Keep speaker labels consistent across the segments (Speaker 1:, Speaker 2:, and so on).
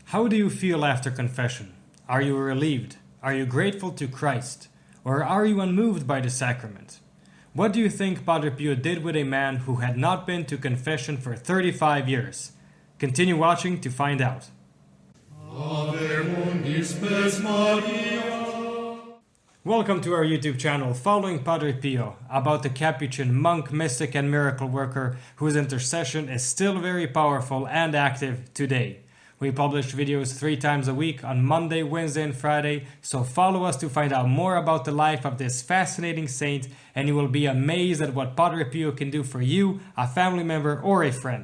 Speaker 1: How do you feel after confession? Are you relieved? Are you grateful to Christ? Or are you unmoved by the sacrament? What do you think Padre Pio did with a man who had not been to confession for 35 years? Continue watching to find out. Welcome to our YouTube channel, Following Padre Pio, about the Capuchin monk, mystic, and miracle worker whose intercession is still very powerful and active today. We publish videos 3 times a week on Monday, Wednesday, and Friday, so follow us to find out more about the life of this fascinating saint, and you will be amazed at what Padre Pio can do for you, a family member, or a friend.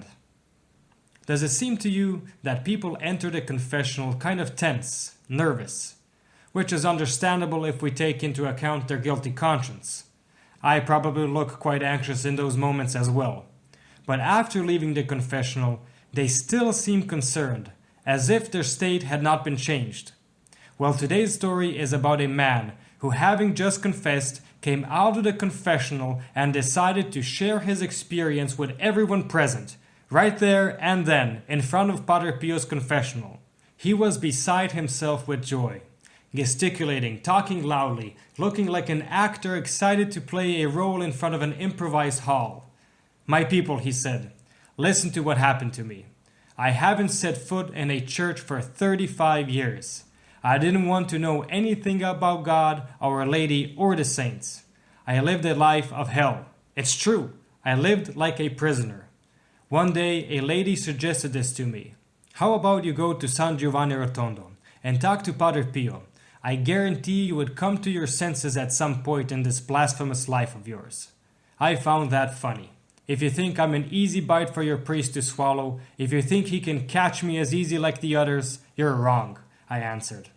Speaker 1: Does it seem to you that people enter the confessional kind of tense, nervous? Which is understandable if we take into account their guilty conscience. I probably look quite anxious in those moments as well. But after leaving the confessional, they still seem concerned, as if their state had not been changed. Well, today's story is about a man who, having just confessed, came out of the confessional and decided to share his experience with everyone present, right there and then, in front of Padre Pio's confessional. He was beside himself with joy, gesticulating, talking loudly, looking like an actor excited to play a role in front of an improvised hall. "My people," he said, "listen to what happened to me. I haven't set foot in a church for 35 years. I didn't want to know anything about God, Our Lady, or the saints. I lived a life of hell. It's true, I lived like a prisoner. One day, a lady suggested this to me. How about you go to San Giovanni Rotondo and talk to Padre Pio? I guarantee you would come to your senses at some point in this blasphemous life of yours." I found that funny. If you think I'm an easy bite for your priest to swallow, if you think he can catch me as easy like the others, you're wrong, I answered.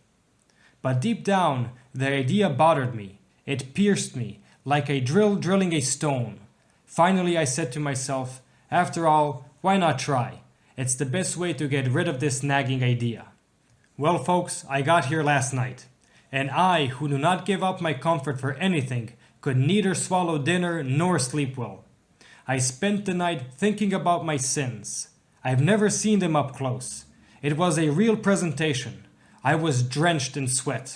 Speaker 1: But deep down, the idea bothered me. It pierced me, like a drill drilling a stone. Finally, I said to myself, after all, why not try? It's the best way to get rid of this nagging idea. Well, folks, I got here last night. And I, who do not give up my comfort for anything, could neither swallow dinner nor sleep well. I spent the night thinking about my sins. I've never seen them up close. It was a real presentation. I was drenched in sweat.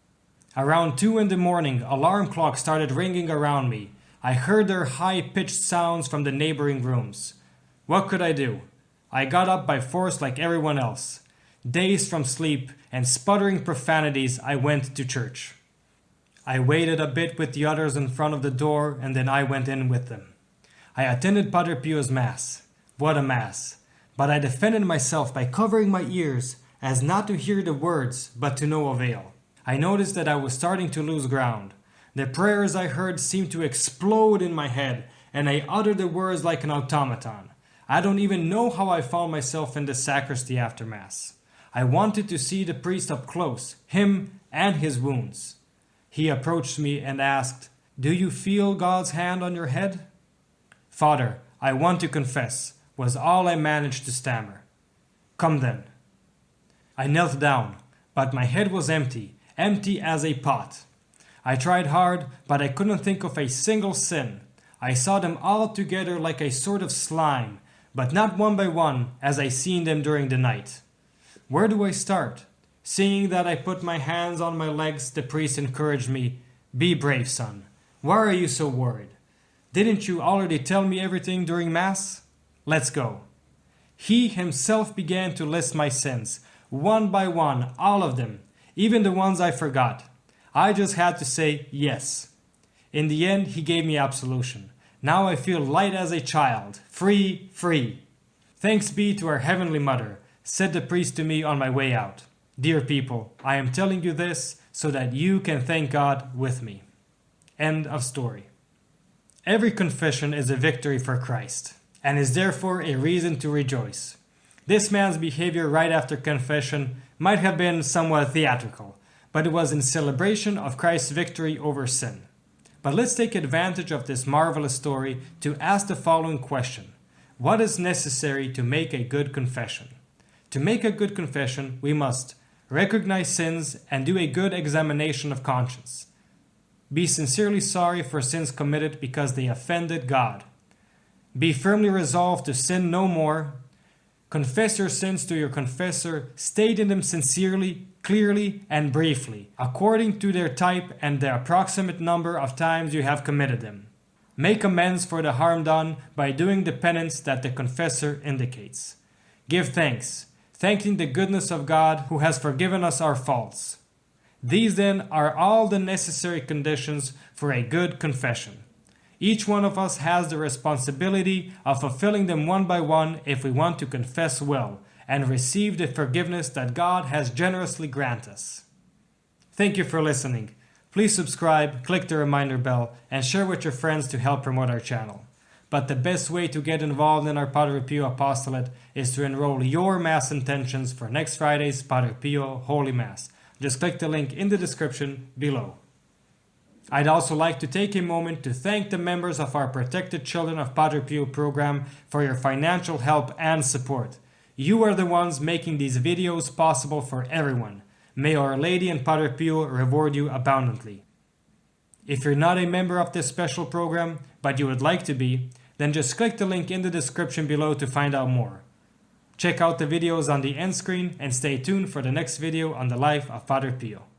Speaker 1: Around 2 a.m, alarm clocks started ringing around me. I heard their high-pitched sounds from the neighboring rooms. What could I do? I got up by force like everyone else. Dazed from sleep and sputtering profanities, I went to church. I waited a bit with the others in front of the door, and then I went in with them. I attended Padre Pio's Mass. What a Mass! But I defended myself by covering my ears, as not to hear the words, but to no avail. I noticed that I was starting to lose ground. The prayers I heard seemed to explode in my head, and I uttered the words like an automaton. I don't even know how I found myself in the sacristy after Mass. I wanted to see the priest up close, him and his wounds. He approached me and asked, "Do you feel God's hand on your head?" "Father, I want to confess," was all I managed to stammer. "Come then." I knelt down, but my head was empty as a pot. I tried hard, but I couldn't think of a single sin. I saw them all together like a sort of slime, but not one by one as I seen them during the night. Where do I start? Seeing that I put my hands on my legs, the priest encouraged me. "Be brave, son. Why are you so worried? Didn't you already tell me everything during Mass? Let's go." He himself began to list my sins, one by one, all of them, even the ones I forgot. I just had to say yes. In the end, he gave me absolution. Now I feel light as a child, free, free. "Thanks be to our Heavenly Mother," said the priest to me on my way out. Dear people, I am telling you this so that you can thank God with me. End of story. Every confession is a victory for Christ, and is therefore a reason to rejoice. This man's behavior right after confession might have been somewhat theatrical, but it was in celebration of Christ's victory over sin. But let's take advantage of this marvelous story to ask the following question. What is necessary to make a good confession? To make a good confession, we must recognize sins and do a good examination of conscience. Be sincerely sorry for sins committed because they offended God. Be firmly resolved to sin no more. Confess your sins to your confessor, stating them sincerely, clearly, and briefly, according to their type and the approximate number of times you have committed them. Make amends for the harm done by doing the penance that the confessor indicates. Give thanks, thanking the goodness of God who has forgiven us our faults. These then are all the necessary conditions for a good confession. Each one of us has the responsibility of fulfilling them one by one if we want to confess well and receive the forgiveness that God has generously granted us. Thank you for listening. Please subscribe, click the reminder bell, and share with your friends to help promote our channel. But the best way to get involved in our Padre Pio apostolate is to enroll your Mass intentions for next Friday's Padre Pio Holy Mass. Just click the link in the description below. I'd also like to take a moment to thank the members of our Protected Children of Padre Pio program for your financial help and support. You are the ones making these videos possible for everyone. May Our Lady and Padre Pio reward you abundantly. If you're not a member of this special program, but you would like to be, then just click the link in the description below to find out more. Check out the videos on the end screen and stay tuned for the next video on the life of Padre Pio.